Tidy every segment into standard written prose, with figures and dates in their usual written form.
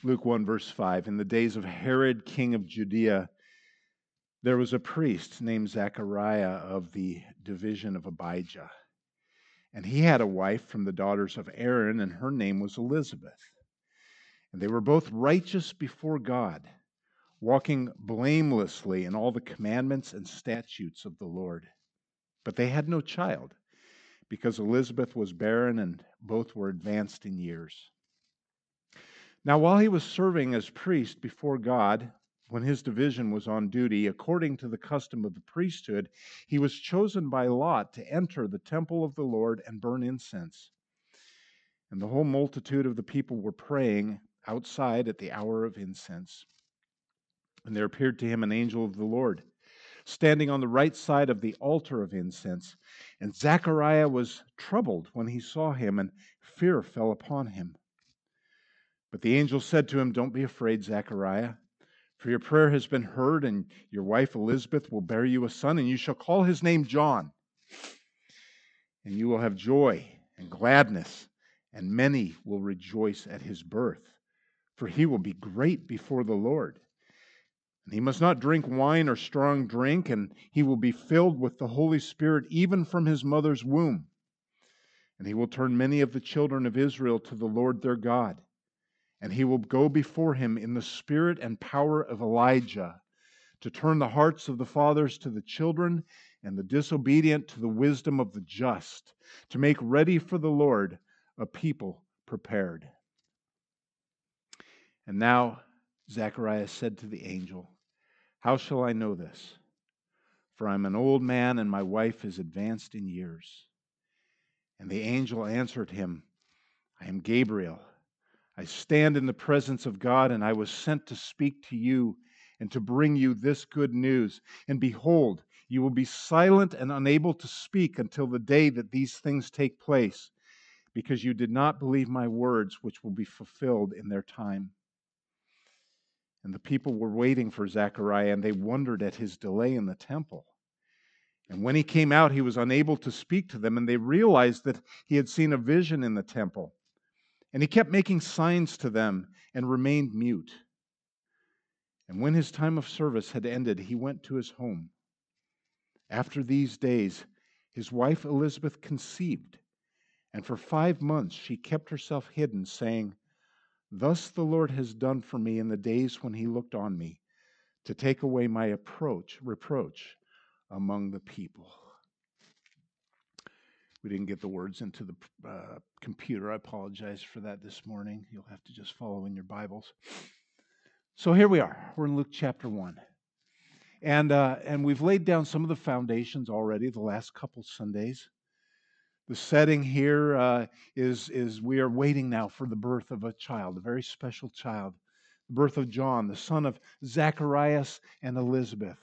Luke 1, verse 5. In the days of Herod, king of Judea, there was a priest named Zechariah of the division of Abijah. And he had a wife from the daughters of Aaron, and her name was Elizabeth. And they were both righteous before God, walking blamelessly in all the commandments and statutes of the Lord. But they had no child, because Elizabeth was barren and both were advanced in years. Now, while he was serving as priest before God, when his division was on duty, according to the custom of the priesthood, he was chosen by lot to enter the temple of the Lord and burn incense. And the whole multitude of the people were praying outside at the hour of incense. And there appeared to him an angel of the Lord, standing on the right side of the altar of incense. And Zechariah was troubled when he saw him, and fear fell upon him. But the angel said to him, "Don't be afraid, Zechariah, for your prayer has been heard, and your wife Elizabeth will bear you a son, and you shall call his name John. And you will have joy and gladness, and many will rejoice at his birth, for he will be great before the Lord. And he must not drink wine or strong drink, and he will be filled with the Holy Spirit even from his mother's womb. And he will turn many of the children of Israel to the Lord their God. And he will go before him in the spirit and power of Elijah, to turn the hearts of the fathers to the children, and the disobedient to the wisdom of the just, to make ready for the Lord a people prepared." And now Zechariah said to the angel, "How shall I know this? For I am an old man, and my wife is advanced in years." And the angel answered him, "I am Gabriel. I stand in the presence of God, and I was sent to speak to you and to bring you this good news. And behold, you will be silent and unable to speak until the day that these things take place, because you did not believe my words, which will be fulfilled in their time." And the people were waiting for Zechariah, and they wondered at his delay in the temple. And when he came out, he was unable to speak to them, and they realized that he had seen a vision in the temple. And he kept making signs to them and remained mute. And when his time of service had ended, he went to his home. After these days, his wife Elizabeth conceived, and for 5 months she kept herself hidden, saying, "Thus the Lord has done for me in the days when he looked on me, to take away my reproach among the people." We didn't get the words into the computer. I apologize for that this morning. You'll have to just follow in your Bibles. So here we are. We're in Luke chapter 1. And we've laid down some of the foundations already the last couple Sundays. The setting here is we are waiting now for the birth of a child, a very special child, the birth of John, the son of Zacharias and Elizabeth.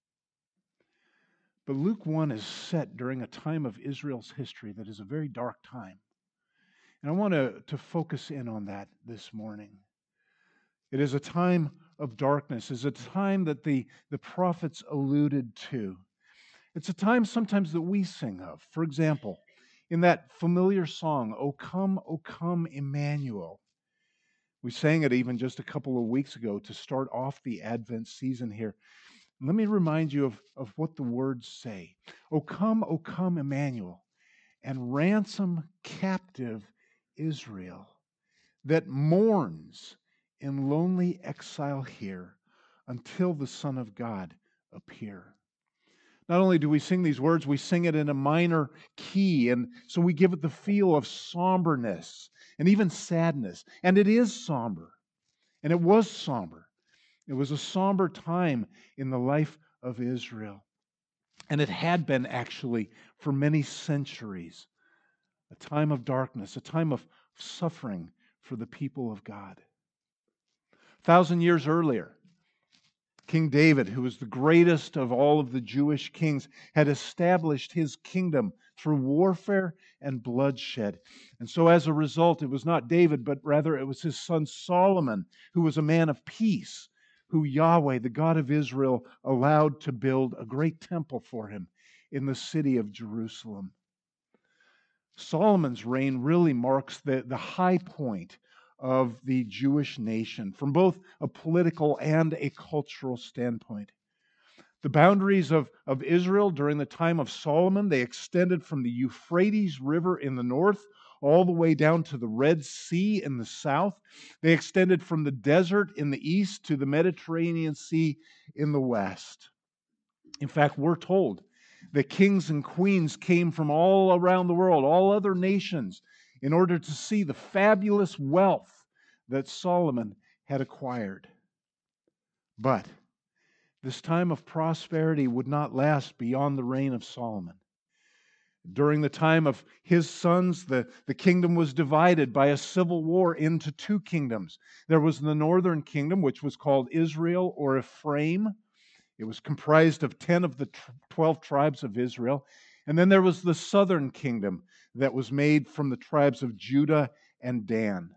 But Luke 1 is set during a time of Israel's history that is a very dark time. And I want to focus in on that this morning. It is a time of darkness. It's a time that the prophets alluded to. It's a time sometimes that we sing of. For example, in that familiar song, O come, Emmanuel." We sang it even just a couple of weeks ago to start off the Advent season here. Let me remind you of what the words say. O come, Emmanuel, and ransom captive Israel that mourns in lonely exile here until the Son of God appear. Not only do we sing these words, we sing it in a minor key, and so we give it the feel of somberness and even sadness. And it is somber, and it was somber. It was a somber time in the life of Israel. And it had been actually for many centuries. A time of darkness, a time of suffering for the people of God. 1,000 years earlier, King David, who was the greatest of all of the Jewish kings, had established his kingdom through warfare and bloodshed. And so as a result, it was not David, but rather it was his son Solomon, who was a man of peace, who Yahweh, the God of Israel, allowed to build a great temple for him in the city of Jerusalem. Solomon's reign really marks the high point of the Jewish nation from both a political and a cultural standpoint. The boundaries of Israel during the time of Solomon, they extended from the Euphrates River in the north all the way down to the Red Sea in the south. They extended from the desert in the east to the Mediterranean Sea in the west. In fact, we're told that kings and queens came from all around the world, all other nations, in order to see the fabulous wealth that Solomon had acquired. But this time of prosperity would not last beyond the reign of Solomon. During the time of his sons, the kingdom was divided by a civil war into two kingdoms. There was the northern kingdom, which was called Israel or Ephraim. It was comprised of 10 of the 12 tribes of Israel. And then there was the southern kingdom that was made from the tribes of Judah and Dan.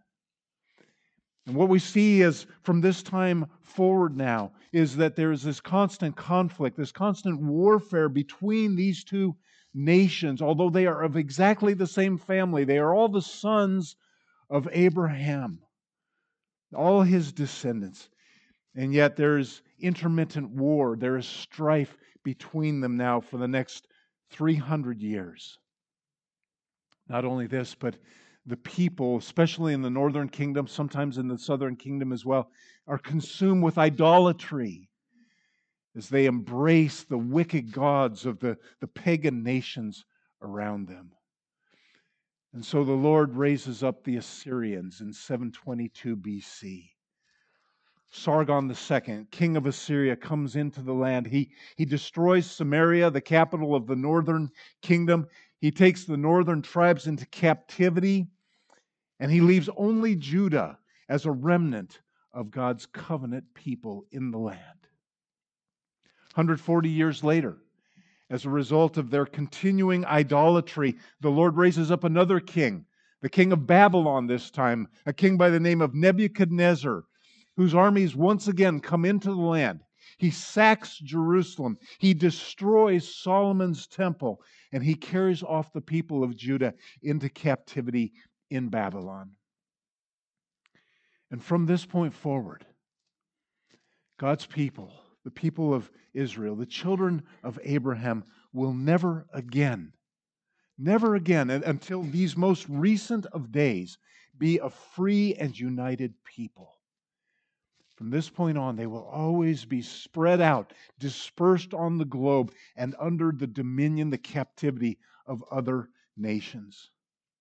And what we see is from this time forward now is that there is this constant conflict, this constant warfare between these two nations. Although they are of exactly the same family, they are all the sons of Abraham, all his descendants. And yet there is intermittent war, there is strife between them now for the next 300 years. Not only this, but the people, especially in the northern kingdom, sometimes in the southern kingdom as well, are consumed with idolatry as they embrace the wicked gods of the pagan nations around them. And so the Lord raises up the Assyrians in 722 BC. Sargon II, king of Assyria, comes into the land. He destroys Samaria, the capital of the northern kingdom. He takes the northern tribes into captivity, and he leaves only Judah as a remnant of God's covenant people in the land. 140 years later, as a result of their continuing idolatry, the Lord raises up another king, the king of Babylon this time, a king by the name of Nebuchadnezzar, whose armies once again come into the land. He sacks Jerusalem. He destroys Solomon's temple, and he carries off the people of Judah into captivity in Babylon. And from this point forward, God's people, the people of Israel, the children of Abraham, will never again, until these most recent of days, be a free and united people. From this point on, they will always be spread out, dispersed on the globe, and under the dominion, the captivity of other nations.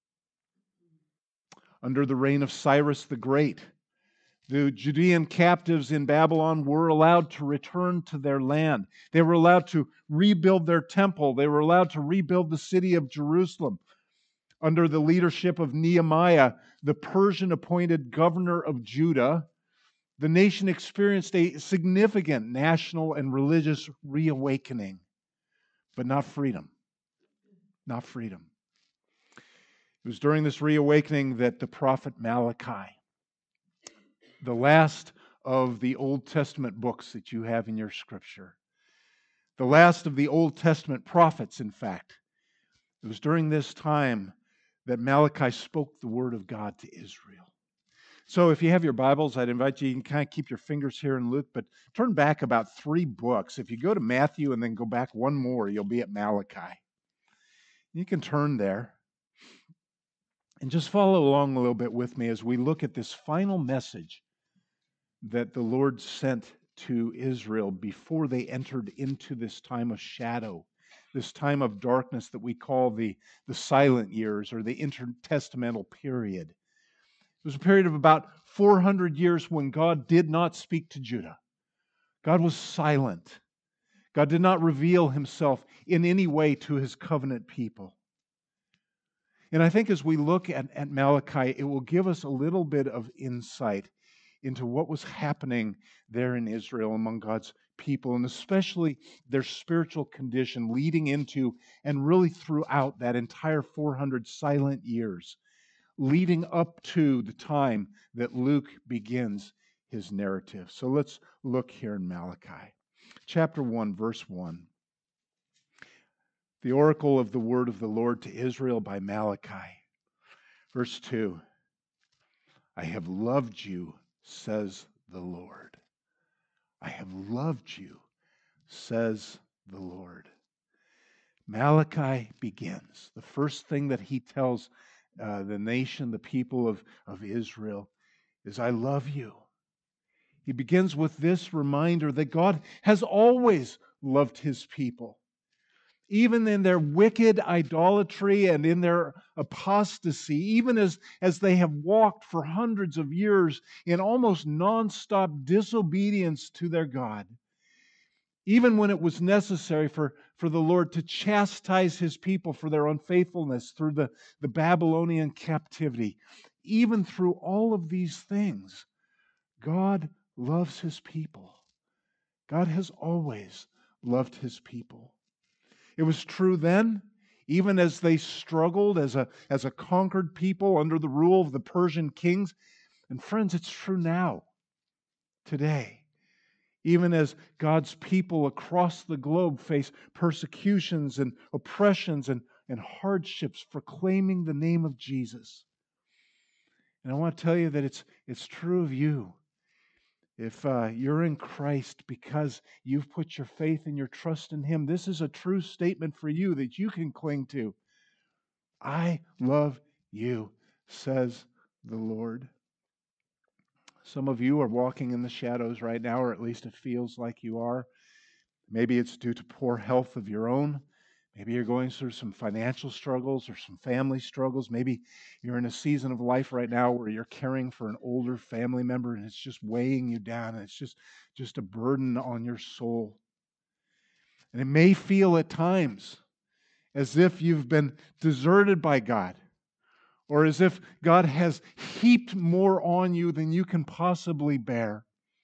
Under the reign of Cyrus the Great, the Judean captives in Babylon were allowed to return to their land. They were allowed to rebuild their temple. They were allowed to rebuild the city of Jerusalem. Under the leadership of Nehemiah, the Persian-appointed governor of Judah, the nation experienced a significant national and religious reawakening, but not freedom. Not freedom. It was during this reawakening that the prophet Malachi, the last of the Old Testament books that you have in your scripture, the last of the Old Testament prophets, in fact, it was during this time that Malachi spoke the word of God to Israel. So if you have your Bibles, I'd invite you can kind of keep your fingers here in Luke, but turn back about 3 books. If you go to Matthew and then go back one more, you'll be at Malachi. You can turn there and just follow along a little bit with me as we look at this final message that the Lord sent to Israel before they entered into this time of shadow, this time of darkness that we call the silent years or the intertestamental period. It was a period of about 400 years when God did not speak to Judah. God was silent. God did not reveal himself in any way to his covenant people. And I think as we look at Malachi, it will give us a little bit of insight into what was happening there in Israel among God's people, and especially their spiritual condition leading into and really throughout that entire 400 silent years, leading up to the time that Luke begins his narrative. So let's look here in Malachi. Chapter 1, verse 1. The oracle of the word of the Lord to Israel by Malachi. Verse 2. I have loved you, says the Lord. I have loved you, says the Lord. Malachi begins. The first thing that he tells the nation, the people of Israel, is, I love you. He begins with this reminder that God has always loved his people. Even in their wicked idolatry and in their apostasy, even as they have walked for hundreds of years in almost nonstop disobedience to their God, even when it was necessary for the Lord to chastise his people for their unfaithfulness through the Babylonian captivity, even through all of these things, God loves his people. God has always loved his people. It was true then, even as they struggled as a conquered people under the rule of the Persian kings. And friends, it's true now, today. Even as God's people across the globe face persecutions and oppressions and hardships for claiming the name of Jesus. And I want to tell you that it's true of you. If you're in Christ because you've put your faith and your trust in Him, this is a true statement for you that you can cling to. I love you, says the Lord. Some of you are walking in the shadows right now, or at least it feels like you are. Maybe it's due to poor health of your own. Maybe you're going through some financial struggles or some family struggles. Maybe you're in a season of life right now where you're caring for an older family member and it's just weighing you down and it's just a burden on your soul. And it may feel at times as if you've been deserted by God, or as if God has heaped more on you than you can possibly bear.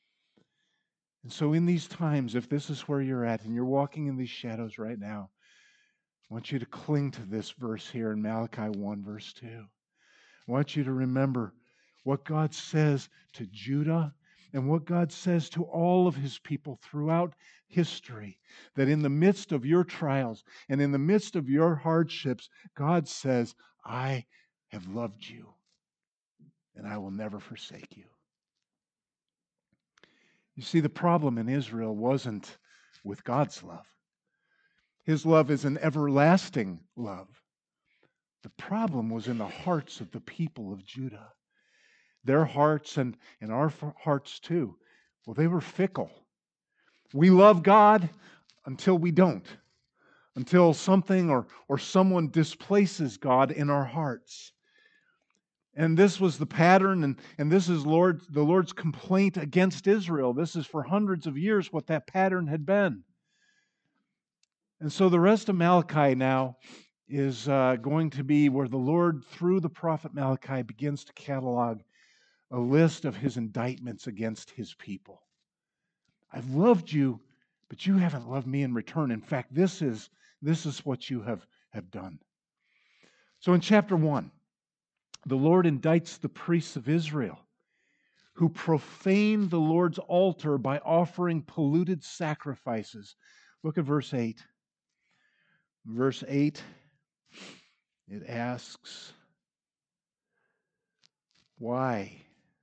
And so in these times, if this is where you're at and you're walking in these shadows right now, I want you to cling to this verse here in Malachi 1, verse 2. I want you to remember what God says to Judah and what God says to all of his people throughout history, that in the midst of your trials and in the midst of your hardships, God says, I have loved you and I will never forsake you. You see, the problem in Israel wasn't with God's love. His love is an everlasting love. The problem was in the hearts of the people of Judah. Their hearts and our hearts too, well, they were fickle. We love God until we don't, until something or someone displaces God in our hearts. And this was the pattern, and this is the Lord's complaint against Israel. This is for hundreds of years what that pattern had been. And so the rest of Malachi now is going to be where the Lord, through the prophet Malachi, begins to catalog a list of his indictments against his people. I've loved you, but you haven't loved me in return. In fact, this is what you have done. So in chapter 1, the Lord indicts the priests of Israel who profane the Lord's altar by offering polluted sacrifices. Look at verse 8. Verse 8, it asks, why?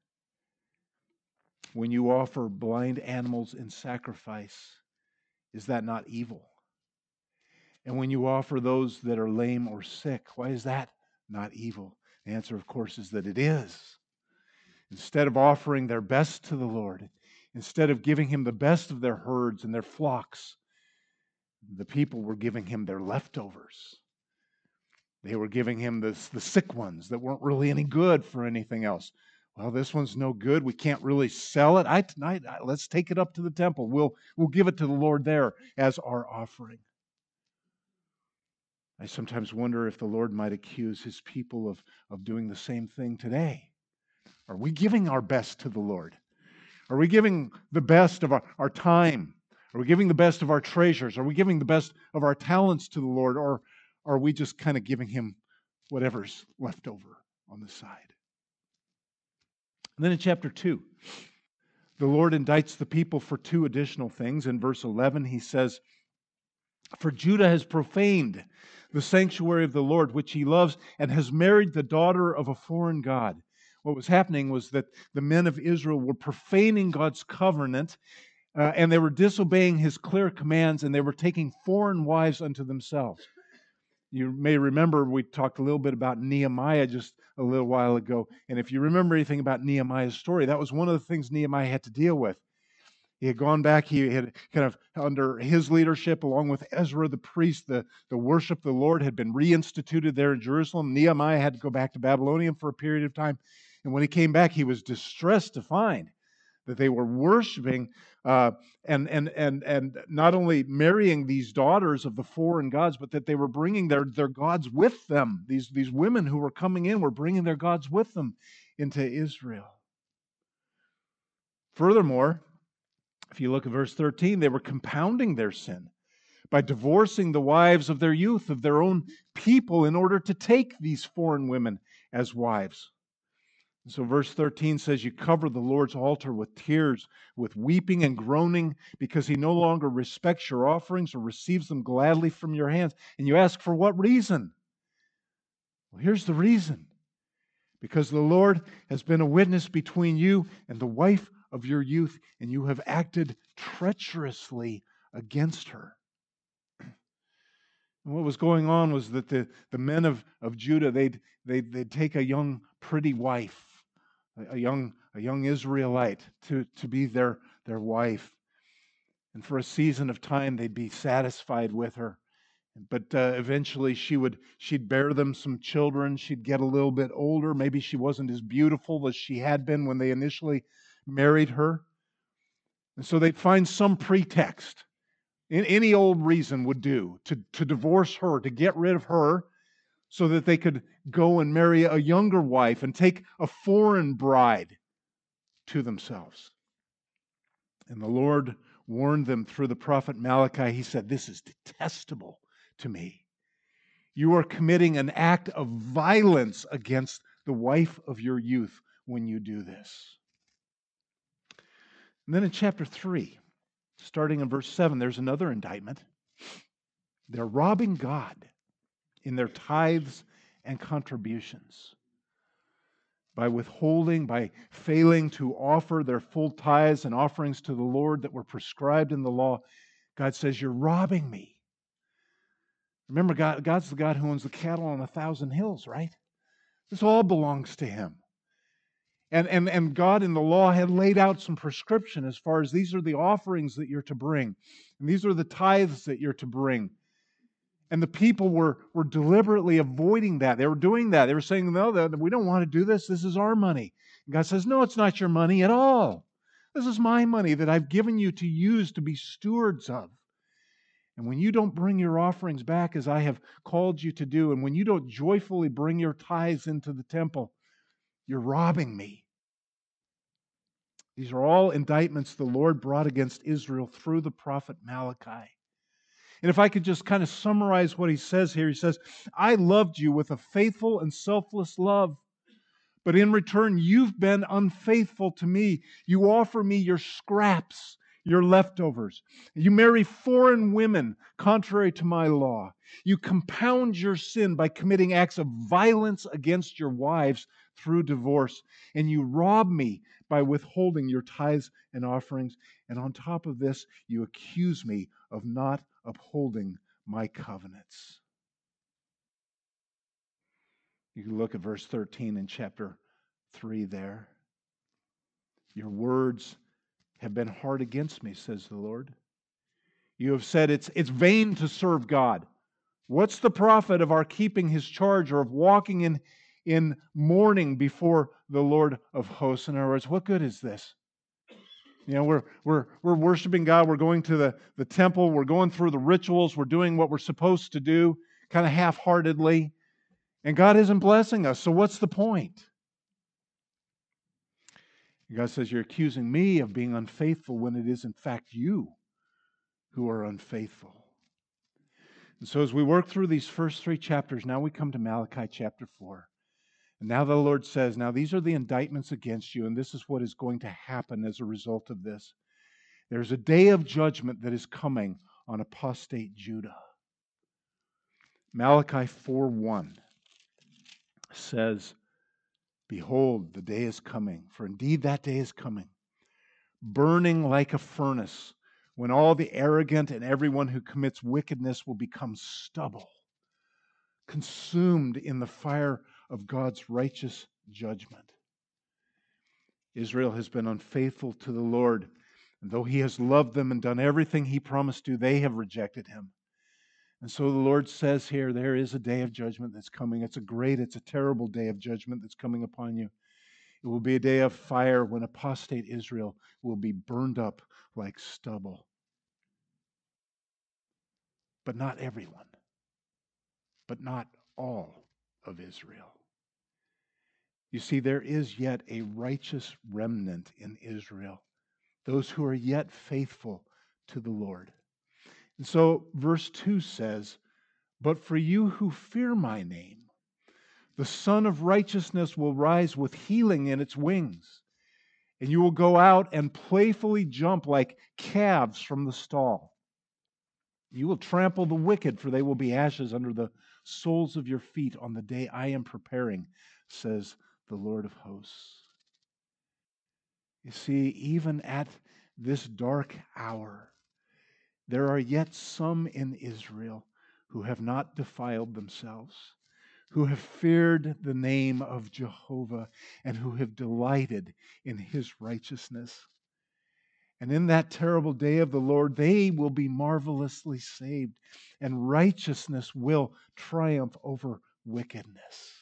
When you offer blind animals in sacrifice, is that not evil? And when you offer those that are lame or sick, why is that not evil? The answer, of course, is that it is. Instead of offering their best to the Lord, instead of giving Him the best of their herds and their flocks, the people were giving Him their leftovers. They were giving Him the sick ones that weren't really any good for anything else. Well, this one's no good. We can't really sell it. Let's take it up to the temple. We'll give it to the Lord there as our offering. I sometimes wonder if the Lord might accuse His people of doing the same thing today. Are we giving our best to the Lord? Are we giving the best of our time? Are we giving the best of our treasures? Are we giving the best of our talents to the Lord? Or are we just kind of giving Him whatever's left over on the side? And then in chapter 2, the Lord indicts the people for two additional things. In verse 11, He says, for Judah has profaned the sanctuary of the Lord, which he loves, and has married the daughter of a foreign god. what was happening was that the men of Israel were profaning God's covenant, and they were disobeying His clear commands, and they were taking foreign wives unto themselves. You may remember we talked a little bit about Nehemiah just a little while ago. And if you remember anything about Nehemiah's story, that was one of the things Nehemiah had to deal with. He had gone back, he had kind of, under his leadership, along with Ezra the priest, the worship of the Lord had been reinstituted there in Jerusalem. Nehemiah had to go back to Babylonium for a period of time. And when he came back, he was distressed to find that they were worshiping and not only marrying these daughters of the foreign gods, but that they were bringing their gods with them. These women who were coming in were bringing their gods with them into Israel. Furthermore, if you look at verse 13, they were compounding their sin by divorcing the wives of their youth, of their own people, in order to take these foreign women as wives. So verse 13 says, you cover the Lord's altar with tears, with weeping and groaning, because He no longer respects your offerings or receives them gladly from your hands. And you ask, for what reason? Well, here's the reason. Because the Lord has been a witness between you and the wife of your youth, and you have acted treacherously against her. And what was going on was that the men of Judah, they'd take a young, pretty wife, a young Israelite to be their wife. And for a season of time, they'd be satisfied with her. But eventually she'd bear them some children. She'd get a little bit older. Maybe she wasn't as beautiful as she had been when they initially married her. And so they'd find some pretext. Any old reason would do to divorce her, to get rid of her, so that they could go and marry a younger wife and take a foreign bride to themselves. And the Lord warned them through the prophet Malachi. He said, this is detestable to me. You are committing an act of violence against the wife of your youth when you do this. And then in chapter 3, starting in verse 7, there's another indictment. They're robbing God in their tithes and contributions. By withholding, by failing to offer their full tithes and offerings to the Lord that were prescribed in the law, God says, you're robbing me. Remember, God's the God who owns the cattle on 1,000 hills, right? This all belongs to Him. And God in the law had laid out some prescription as far as these are the offerings that you're to bring, and these are the tithes that you're to bring. And the people were deliberately avoiding that. They were doing that. They were saying, no, we don't want to do this. This is our money. And God says, no, it's not your money at all. This is my money that I've given you to use to be stewards of. And when you don't bring your offerings back as I have called you to do, and when you don't joyfully bring your tithes into the temple, you're robbing me. These are all indictments the Lord brought against Israel through the prophet Malachi. And if I could just kind of summarize what he says here, he says, I loved you with a faithful and selfless love, but in return, you've been unfaithful to me. You offer me your scraps, your leftovers. You marry foreign women contrary to my law. You compound your sin by committing acts of violence against your wives through divorce. And you rob me by withholding your tithes and offerings. And on top of this, you accuse me of not upholding my covenants. You can look at verse 13 in chapter 3 there. Your words have been hard against me, says the Lord. You have said it's vain to serve God. What's the profit of our keeping His charge or of walking in mourning before the Lord of hosts? In other words, what good is this? You know, we're worshiping God. We're going to the temple. We're going through the rituals. We're doing what we're supposed to do, kind of half-heartedly. And God isn't blessing us. So what's the point? God says, you're accusing me of being unfaithful when it is in fact you who are unfaithful. And so as we work through these first 3 chapters, now we come to Malachi chapter 4. And now the Lord says, now these are the indictments against you, and this is what is going to happen as a result of this. There's a day of judgment that is coming on apostate Judah. Malachi 4:1 says, Behold, the day is coming, for indeed that day is coming, burning like a furnace, when all the arrogant and everyone who commits wickedness will become stubble, consumed in the fire of God's righteous judgment. Israel has been unfaithful to the Lord, and though he has loved them and done everything he promised to, they have rejected him. And so the Lord says here, there is a day of judgment that's coming. It's a terrible day of judgment that's coming upon you. It will be a day of fire when apostate Israel will be burned up like stubble. But not everyone, but not all of Israel. You see, there is yet a righteous remnant in Israel, those who are yet faithful to the Lord. And so verse 2 says, "But for you who fear my name, the Son of Righteousness will rise with healing in its wings, and you will go out and playfully jump like calves from the stall. You will trample the wicked, for they will be ashes under the soles of your feet on the day I am preparing, says the Lord of hosts." You see, even at this dark hour, there are yet some in Israel who have not defiled themselves, who have feared the name of Jehovah, and who have delighted in his righteousness. And in that terrible day of the Lord, they will be marvelously saved, and righteousness will triumph over wickedness.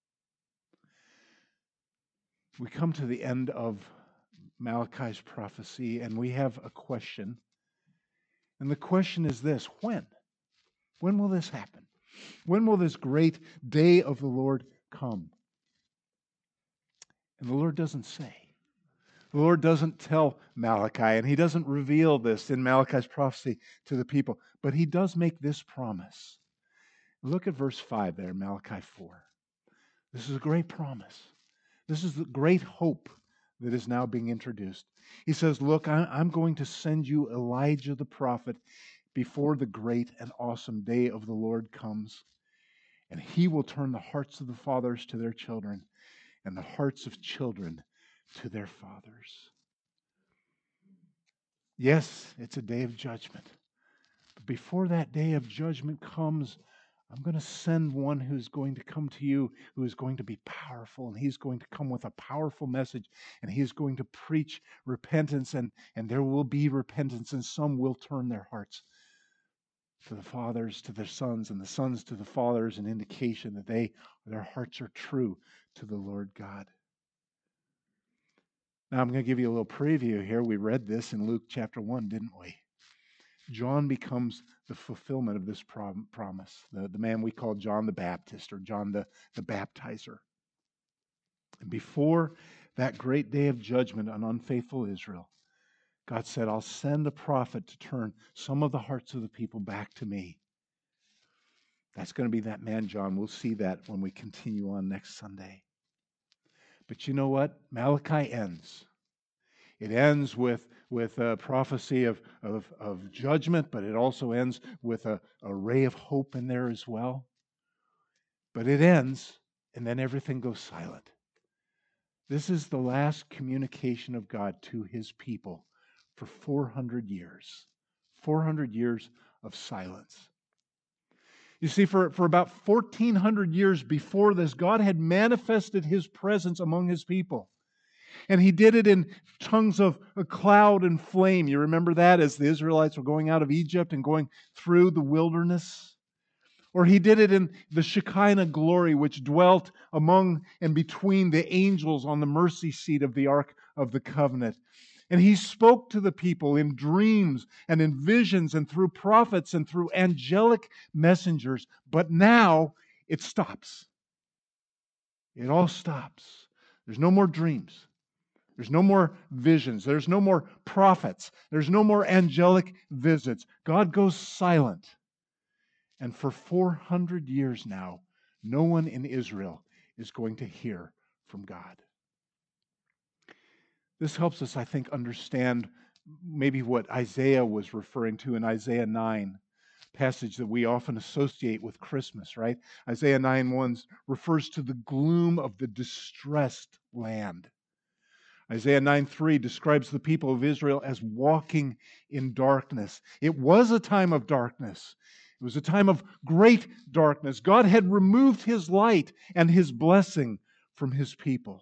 We come to the end of Malachi's prophecy, and we have a question. And the question is this: when? When will this happen? When will this great day of the Lord come? And the Lord doesn't say. The Lord doesn't tell Malachi, and he doesn't reveal this in Malachi's prophecy to the people, but he does make this promise. Look at verse 5 there, Malachi 4. This is a great promise. This is the great hope that is now being introduced. He says, "Look, I'm going to send you Elijah the prophet before the great and awesome day of the Lord comes, and he will turn the hearts of the fathers to their children and the hearts of children to their fathers." Yes, it's a day of judgment. But before that day of judgment comes, I'm going to send one who's going to come to you, who is going to be powerful, and he's going to come with a powerful message, and he's going to preach repentance, and there will be repentance, and some will turn their hearts to the fathers, to their sons, and the sons to the fathers, an indication that their hearts are true to the Lord God. Now, I'm going to give you a little preview here. We read this in Luke chapter 1, didn't we? John becomes the fulfillment of this promise, the man we call John the Baptist, or John the Baptizer. And before that great day of judgment on unfaithful Israel, God said, "I'll send a prophet to turn some of the hearts of the people back to me." That's going to be that man, John. We'll see that when we continue on next Sunday. But you know what? Malachi ends. It ends with a prophecy of judgment, but it also ends with a ray of hope in there as well. But it ends, and then everything goes silent. This is the last communication of God to his people for 400 years. 400 years of silence. You see, for about 1,400 years before this, God had manifested his presence among his people. And he did it in tongues of a cloud and flame. You remember that as the Israelites were going out of Egypt and going through the wilderness? Or he did it in the Shekinah glory, which dwelt among and between the angels on the mercy seat of the Ark of the Covenant. And he spoke to the people in dreams and in visions and through prophets and through angelic messengers. But now it stops. It all stops. There's no more dreams. There's no more visions. There's no more prophets. There's no more angelic visits. God goes silent. And for 400 years now, no one in Israel is going to hear from God. This helps us, I think, understand maybe what Isaiah was referring to in Isaiah 9. passage that we often associate with Christmas, right? Isaiah 9:1 refers to the gloom of the distressed land. Isaiah 9:3 describes the people of Israel as walking in darkness. It was a time of darkness. It was a time of great darkness. God had removed his light and his blessing from his people.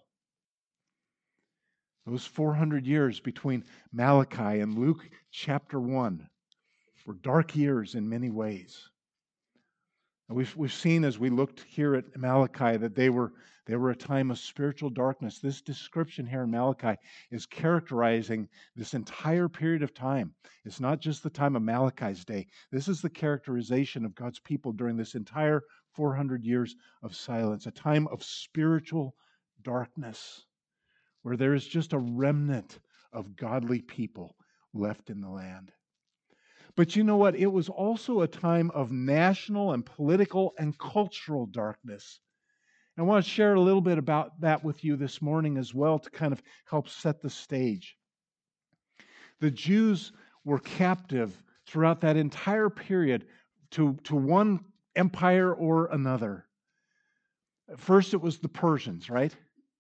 Those 400 years between Malachi and Luke chapter 1 were dark years in many ways. And we've seen as we looked here at Malachi that they were a time of spiritual darkness. This description here in Malachi is characterizing this entire period of time. It's not just the time of Malachi's day. This is the characterization of God's people during this entire 400 years of silence, a time of spiritual darkness where there is just a remnant of godly people left in the land. But you know what? It was also a time of national and political and cultural darkness. I want to share a little bit about that with you this morning as well to kind of help set the stage. The Jews were captive throughout that entire period to one empire or another. First it was the Persians, right?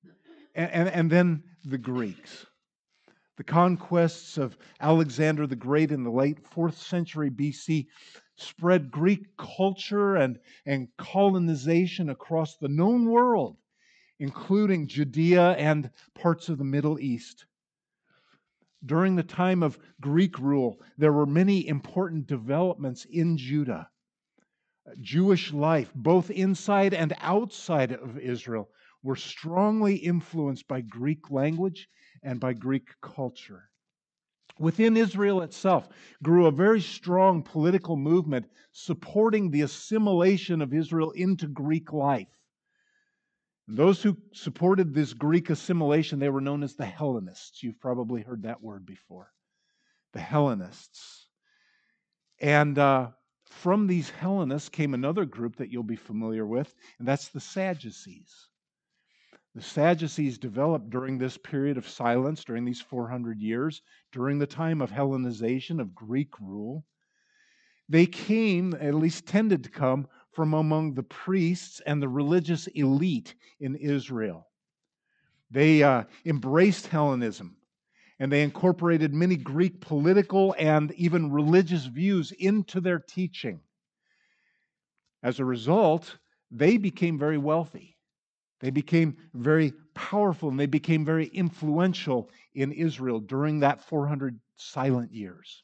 And then the Greeks. The conquests of Alexander the Great in the late 4th century BC spread Greek culture and colonization across the known world, including Judea and parts of the Middle East. During the time of Greek rule, there were many important developments in Judah. Jewish life, both inside and outside of Israel, were strongly influenced by Greek language and by Greek culture. Within Israel itself grew a very strong political movement supporting the assimilation of Israel into Greek life. And those who supported this Greek assimilation, they were known as the Hellenists. You've probably heard that word before. The Hellenists. And from these Hellenists came another group that you'll be familiar with, and that's the Sadducees. The Sadducees developed during this period of silence, during these 400 years, during the time of Hellenization, of Greek rule. They came, at least tended to come, from among the priests and the religious elite in Israel. They embraced Hellenism, and they incorporated many Greek political and even religious views into their teaching. As a result, they became very wealthy. They became very powerful and they became very influential in Israel during that 400 silent years.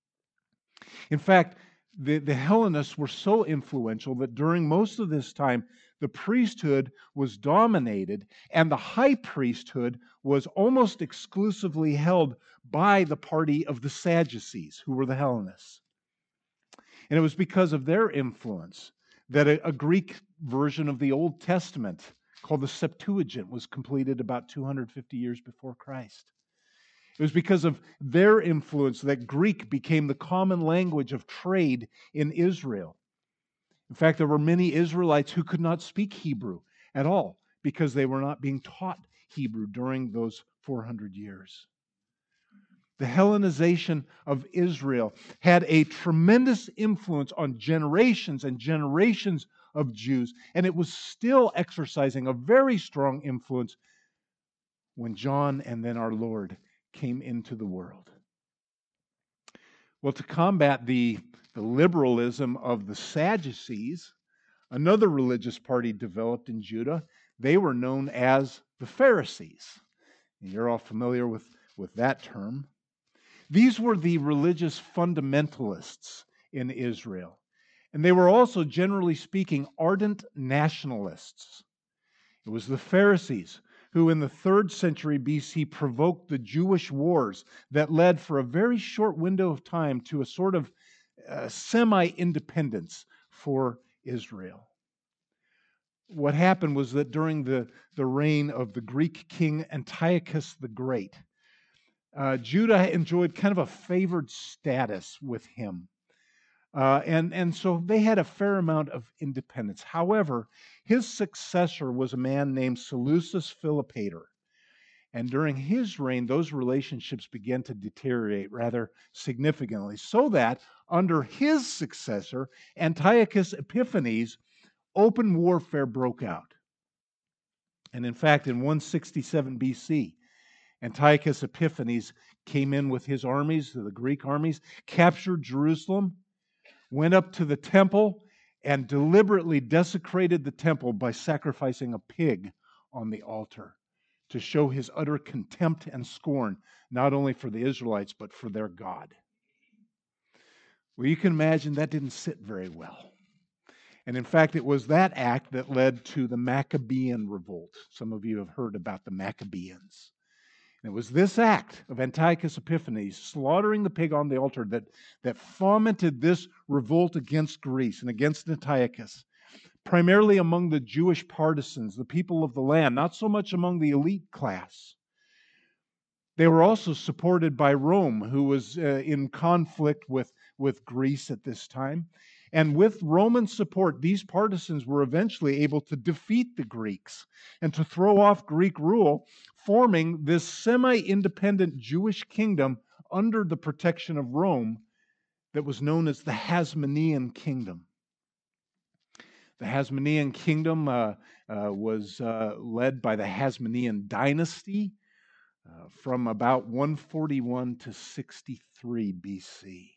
In fact, the Hellenists were so influential that during most of this time, the priesthood was dominated and the high priesthood was almost exclusively held by the party of the Sadducees, who were the Hellenists. And it was because of their influence that a Greek version of the Old Testament called the Septuagint was completed about 250 years before Christ. It was because of their influence that Greek became the common language of trade in Israel. In fact, there were many Israelites who could not speak Hebrew at all because they were not being taught Hebrew during those 400 years. The Hellenization of Israel had a tremendous influence on generations and generations of Jews, and it was still exercising a very strong influence when John and then our Lord came into the world. Well, to combat the liberalism of the Sadducees, another religious party developed in Judah. They were known as the Pharisees. And you're all familiar with that term. These were the religious fundamentalists in Israel. And they were also, generally speaking, ardent nationalists. It was the Pharisees who in the 3rd century BC provoked the Jewish wars that led for a very short window of time to a sort of semi-independence for Israel. What happened was that during the reign of the Greek king Antiochus the Great, Judah enjoyed kind of a favored status with him. And so they had a fair amount of independence. However, his successor was a man named Seleucus Philopator. And during his reign, those relationships began to deteriorate rather significantly, so that under his successor, Antiochus Epiphanes, open warfare broke out. And in fact, in 167 BC, Antiochus Epiphanes came in with his armies, the Greek armies, captured Jerusalem, went up to the temple, and deliberately desecrated the temple by sacrificing a pig on the altar to show his utter contempt and scorn, not only for the Israelites, but for their God. Well, you can imagine that didn't sit very well. And in fact, it was that act that led to the Maccabean revolt. Some of you have heard about the Maccabeans. And it was this act of Antiochus Epiphanes slaughtering the pig on the altar that fomented this revolt against Greece and against Antiochus, primarily among the Jewish partisans, the people of the land, not so much among the elite class. They were also supported by Rome, who was in conflict with Greece at this time. And with Roman support, these partisans were eventually able to defeat the Greeks and to throw off Greek rule, forming this semi-independent Jewish kingdom under the protection of Rome that was known as the Hasmonean Kingdom. The Hasmonean Kingdom was led by the Hasmonean dynasty from about 141 to 63 BC.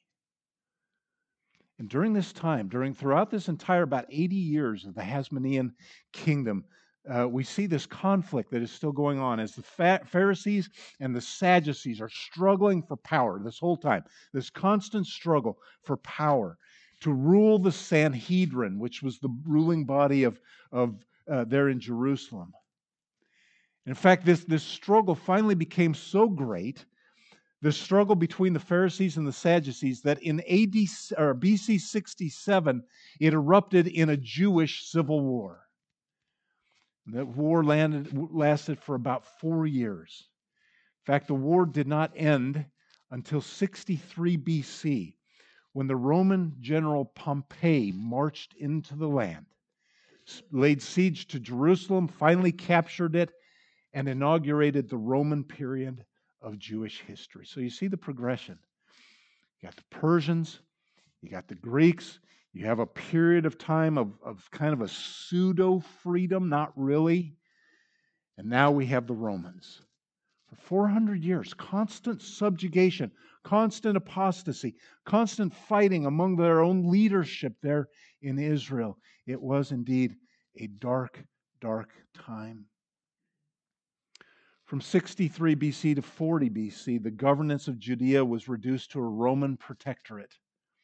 And during this time, throughout this entire about 80 years of the Hasmonean Kingdom, we see this conflict that is still going on as the Pharisees and the Sadducees are struggling for power this whole time. This constant struggle for power to rule the Sanhedrin, which was the ruling body of there in Jerusalem. In fact, this struggle finally became so great, the struggle between the Pharisees and the Sadducees, that in BC 67, it erupted in a Jewish civil war. That war lasted for about 4 years. In fact, the war did not end until 63 BC, when the Roman general Pompey marched into the land, laid siege to Jerusalem, finally captured it, and inaugurated the Roman period of Jewish history. So you see the progression. You got the Persians, you got the Greeks, you have a period of time of kind of a pseudo-freedom, not really, and now we have the Romans. For 400 years, constant subjugation, constant apostasy, constant fighting among their own leadership there in Israel. It was indeed a dark, dark time. From 63 BC to 40 BC, the governance of Judea was reduced to a Roman protectorate.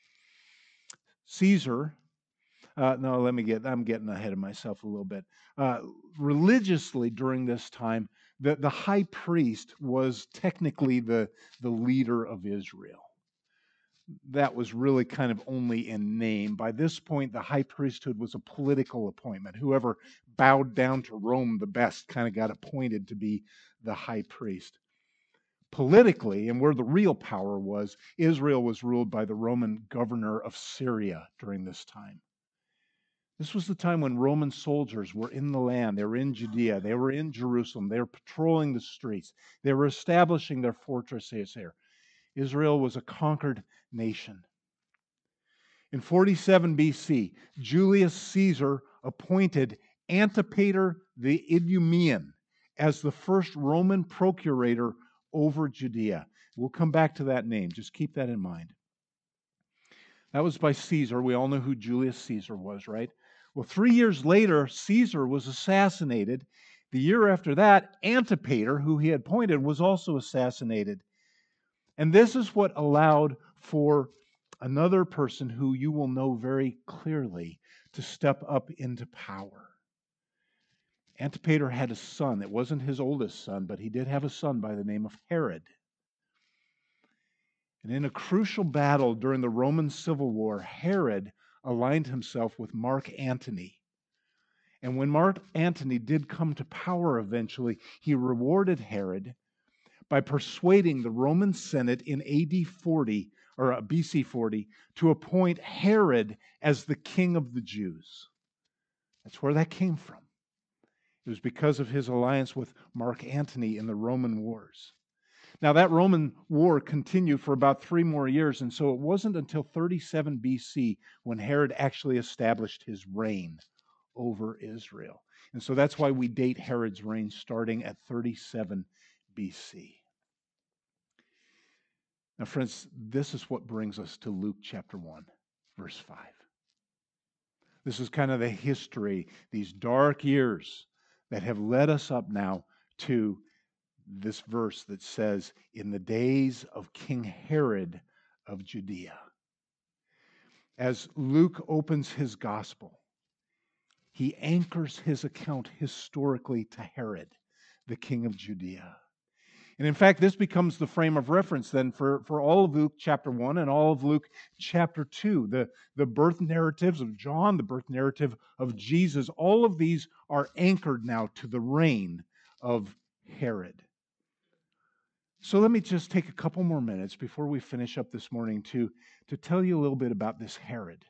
Caesar, I'm getting ahead of myself a little bit. Religiously during this time, the high priest was technically the leader of Israel. That was really kind of only in name. By this point, the high priesthood was a political appointment. Whoever bowed down to Rome the best kind of got appointed to be the high priest. Politically, and where the real power was, Israel was ruled by the Roman governor of Syria during this time. This was the time when Roman soldiers were in the land. They were in Judea. They were in Jerusalem. They were patrolling the streets. They were establishing their fortresses here. Israel was a conquered nation. In 47 BC, Julius Caesar appointed Antipater the Idumean as the first Roman procurator over Judea. We'll come back to that name. Just keep that in mind. That was by Caesar. We all know who Julius Caesar was, right? Well, 3 years later, Caesar was assassinated. The year after that, Antipater, who he had appointed, was also assassinated. And this is what allowed for another person who you will know very clearly to step up into power. Antipater had a son. It wasn't his oldest son, but he did have a son by the name of Herod. And in a crucial battle during the Roman Civil War, Herod aligned himself with Mark Antony. And when Mark Antony did come to power eventually, he rewarded Herod by persuading the Roman Senate in AD 40 or BC 40 to appoint Herod as the king of the Jews. That's where that came from. It was because of his alliance with Mark Antony in the Roman wars. Now, that Roman war continued for about 3 more years, and so it wasn't until 37 BC when Herod actually established his reign over Israel. And so that's why we date Herod's reign starting at 37 BC. Now, friends, this is what brings us to Luke chapter 1, verse 5. This is kind of the history, these dark years that have led us up now to this verse that says, in the days of King Herod of Judea. As Luke opens his gospel, he anchors his account historically to Herod, the king of Judea. And in fact, this becomes the frame of reference then for all of Luke chapter 1 and all of Luke chapter 2. The birth narratives of John, the birth narrative of Jesus, all of these are anchored now to the reign of Herod. So let me just take a couple more minutes before we finish up this morning to tell you a little bit about this Herod.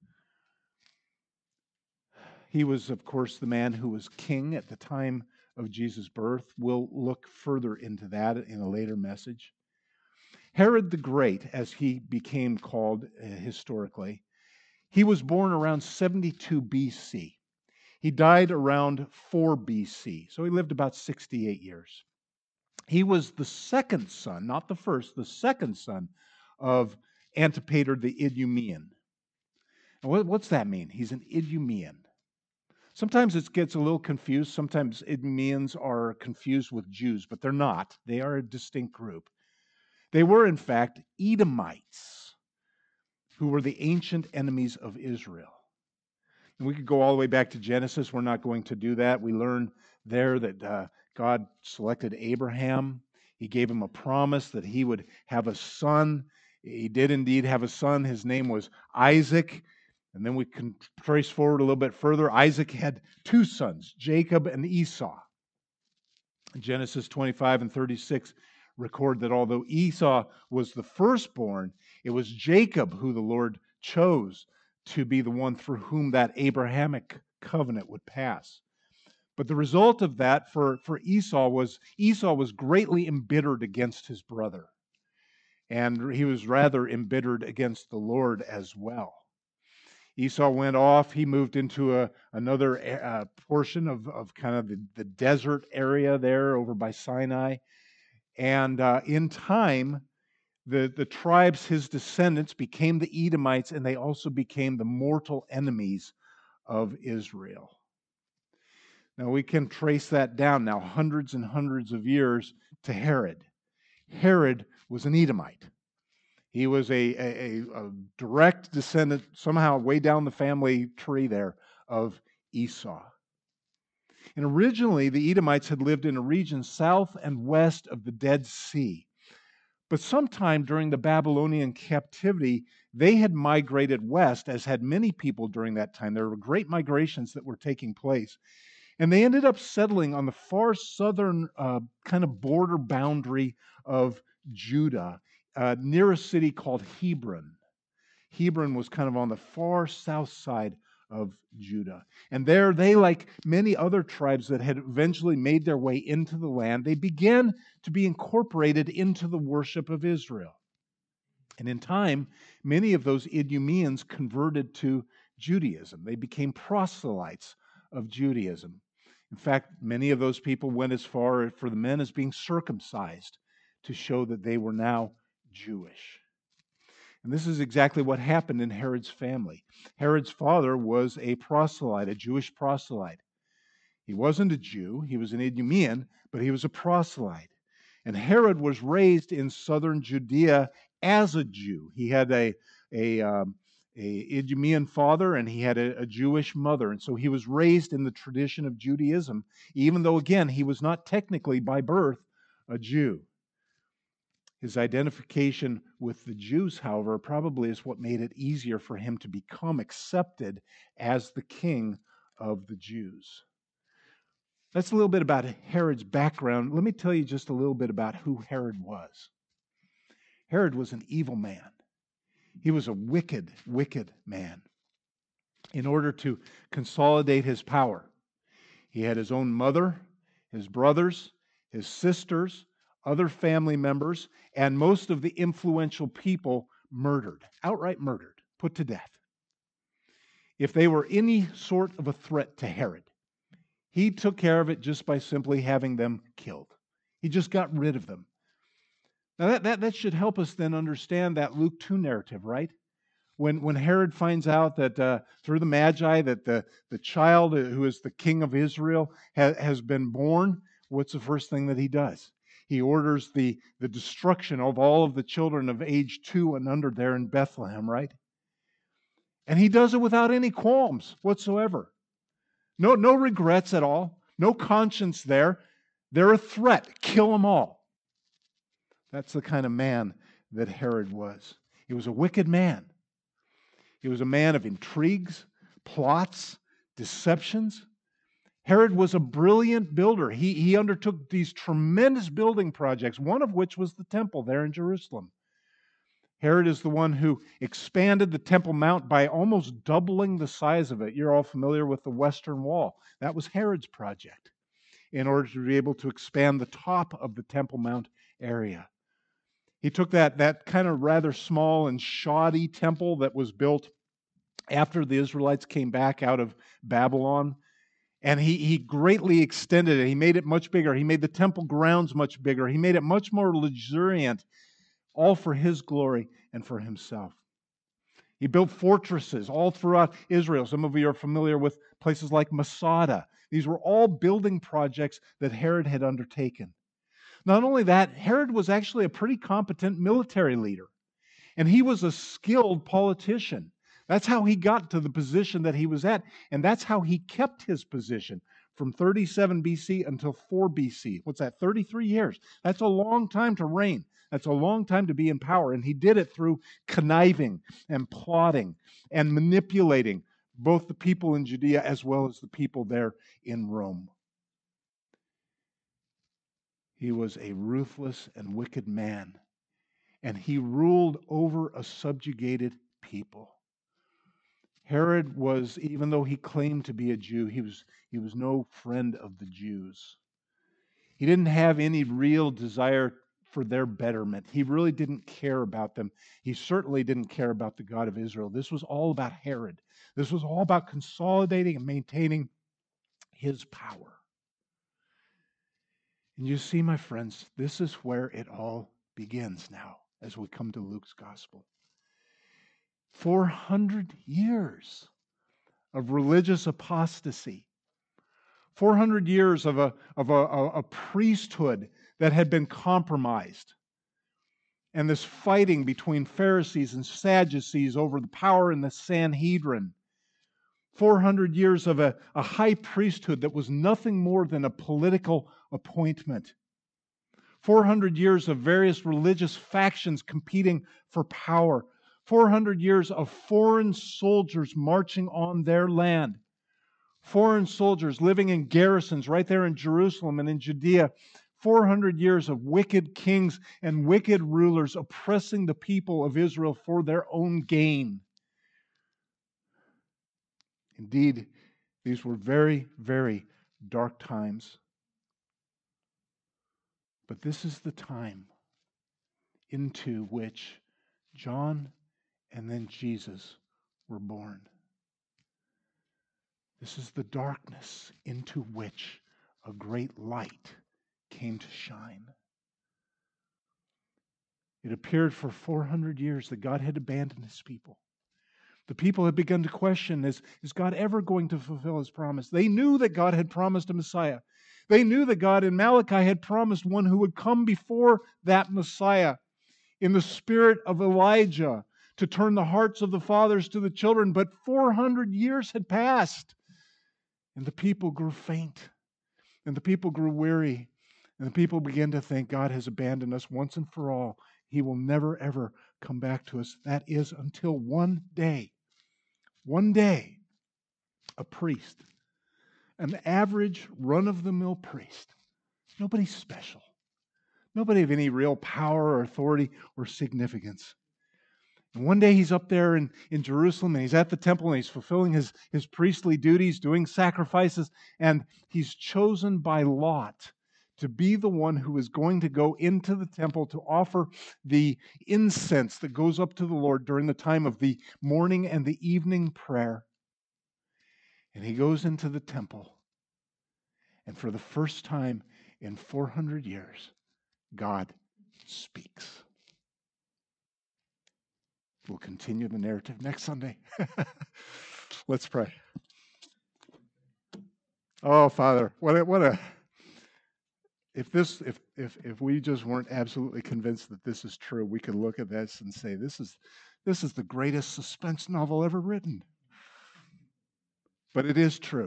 He was, of course, the man who was king at the time of Jesus' birth. We'll look further into that in a later message. Herod the Great, as he became called historically, he was born around 72 BC. He died around 4 BC, so he lived about 68 years. He was the second son, not the first, the second son of Antipater the Idumean. And what's that mean? He's an Idumean. Sometimes it gets a little confused. Sometimes Idumeans are confused with Jews, but they're not. They are a distinct group. They were, in fact, Edomites, who were the ancient enemies of Israel. And we could go all the way back to Genesis. We're not going to do that. We learn there that God selected Abraham. He gave him a promise that he would have a son. He did indeed have a son. His name was Isaac. And then we can trace forward a little bit further. Isaac had 2 sons, Jacob and Esau. Genesis 25 and 36 record that although Esau was the firstborn, it was Jacob who the Lord chose to be the one through whom that Abrahamic covenant would pass. But the result of that for Esau was greatly embittered against his brother. And he was rather embittered against the Lord as well. Esau went off. He moved into another portion of kind of the desert area there over by Sinai. And in time, the tribes, his descendants, became the Edomites, and they also became the mortal enemies of Israel. Now, we can trace that down now hundreds and hundreds of years to Herod. Herod was an Edomite. He was a direct descendant, somehow way down the family tree there, of Esau. And originally, the Edomites had lived in a region south and west of the Dead Sea. But sometime during the Babylonian captivity, they had migrated west, as had many people during that time. There were great migrations that were taking place. And they ended up settling on the far southern kind of border boundary of Judah, near a city called Hebron. Hebron was kind of on the far south side of Judah. And there they, like many other tribes that had eventually made their way into the land, they began to be incorporated into the worship of Israel. And in time, many of those Idumeans converted to Judaism. They became proselytes of Judaism. In fact, many of those people went as far for the men as being circumcised to show that they were now Jewish. And this is exactly what happened in Herod's family. Herod's father was a proselyte, a Jewish proselyte. He wasn't a Jew, he was an Idumean, but he was a proselyte. And Herod was raised in southern Judea as a Jew. He had a Idumean father and he had a Jewish mother. And so he was raised in the tradition of Judaism, even though, again, he was not technically by birth a Jew. His identification with the Jews, however, probably is what made it easier for him to become accepted as the king of the Jews. That's a little bit about Herod's background. Let me tell you just a little bit about who Herod was. Herod was an evil man. He was a wicked, wicked man. In order to consolidate his power, He had his own mother, his brothers, his sisters, other family members, and most of the influential people murdered, outright murdered, put to death. If they were any sort of a threat to Herod, he took care of it just by simply having them killed. He just got rid of them. Now that should help us then understand that Luke 2 narrative, right? When Herod finds out that through the Magi that the child who is the king of Israel has been born, what's the first thing that he does? He orders the destruction of all of the children of age 2 and under there in Bethlehem, right? And he does it without any qualms whatsoever. No regrets at all. No conscience there. They're a threat. Kill them all. That's the kind of man that Herod was. He was a wicked man. He was a man of intrigues, plots, deceptions. Herod was a brilliant builder. He undertook these tremendous building projects, one of which was the temple there in Jerusalem. Herod is the one who expanded the Temple Mount by almost doubling the size of it. You're all familiar with the Western Wall. That was Herod's project in order to be able to expand the top of the Temple Mount area. He took that kind of rather small and shoddy temple that was built after the Israelites came back out of Babylon, and he greatly extended it. He made it much bigger. He made the temple grounds much bigger. He made it much more luxuriant, all for his glory and for himself. He built fortresses all throughout Israel. Some of you are familiar with places like Masada. These were all building projects that Herod had undertaken. Not only that, Herod was actually a pretty competent military leader, and he was a skilled politician. That's how he got to the position that he was at, and that's how he kept his position from 37 BC until 4 BC. What's that, 33 years? That's a long time to reign. That's a long time to be in power, and he did it through conniving and plotting and manipulating both the people in Judea as well as the people there in Rome. He was a ruthless and wicked man, and he ruled over a subjugated people. Herod was, even though he claimed to be a Jew, he was no friend of the Jews. He didn't have any real desire for their betterment. He really didn't care about them. He certainly didn't care about the God of Israel. This was all about Herod. This was all about consolidating and maintaining his power. And you see, my friends, this is where it all begins now as we come to Luke's gospel. 400 years of religious apostasy. 400 years of a priesthood that had been compromised. And this fighting between Pharisees and Sadducees over the power in the Sanhedrin. 400 years of a high priesthood that was nothing more than a political appointment. 400 years of various religious factions competing for power. 400 years of foreign soldiers marching on their land. Foreign soldiers living in garrisons right there in Jerusalem and in Judea. 400 years of wicked kings and wicked rulers oppressing the people of Israel for their own gain. Indeed, these were very, very dark times. But this is the time into which John and then Jesus were born. This is the darkness into which a great light came to shine. It appeared for 400 years that God had abandoned his people. The people had begun to question, is God ever going to fulfill his promise? They knew that God had promised a Messiah. They knew that God in Malachi had promised one who would come before that Messiah in the spirit of Elijah to turn the hearts of the fathers to the children. But 400 years had passed, and the people grew faint, and the people grew weary, and the people began to think God has abandoned us once and for all. He will never, ever come back to us. That is until one day, a priest, an average run-of-the-mill priest, nobody special, nobody of any real power or authority or significance. And one day he's up there in Jerusalem and he's at the temple and he's fulfilling his priestly duties, doing sacrifices, and he's chosen by Lot to be the one who is going to go into the temple to offer the incense that goes up to the Lord during the time of the morning and the evening prayer. And he goes into the temple, and for the first time in 400 years, God speaks. We'll continue the narrative next Sunday. Let's pray. Oh, Father, what a if we just weren't absolutely convinced that this is true, we could look at this and say this is the greatest suspense novel ever written. But it is true.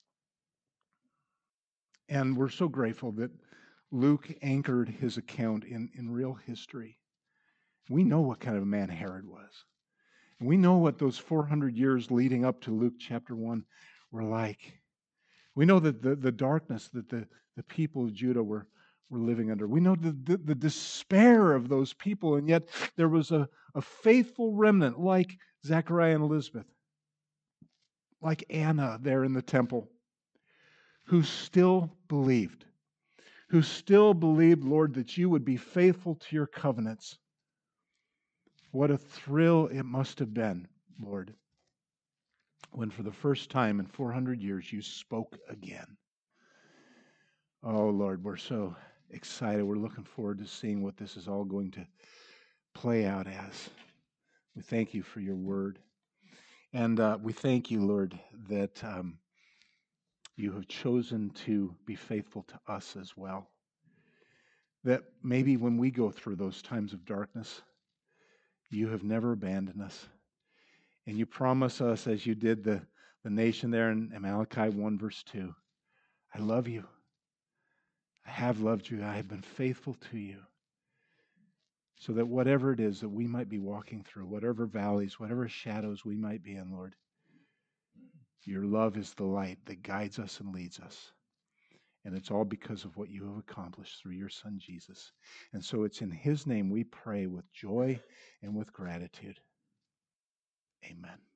And we're so grateful that Luke anchored his account in real history. We know what kind of a man Herod was. We know what those 400 years leading up to Luke chapter 1 were like. We know that the darkness that the people of Judah were living under. We know the despair of those people, and yet there was a faithful remnant like Zechariah and Elizabeth, like Anna there in the temple, who still believed, Lord, that you would be faithful to your covenants. What a thrill it must have been, Lord, when for the first time in 400 years you spoke again. Oh, Lord, we're so excited. We're looking forward to seeing what this is all going to play out as. We thank you for your word. And we thank you, Lord, that you have chosen to be faithful to us as well. That maybe when we go through those times of darkness, you have never abandoned us. And you promise us, as you did the nation there in Malachi 1, verse 2, I love you. I have loved you. I have been faithful to you. So that whatever it is that we might be walking through, whatever valleys, whatever shadows we might be in, Lord, your love is the light that guides us and leads us. And it's all because of what you have accomplished through your Son, Jesus. And so it's in his name we pray with joy and with gratitude. Amen.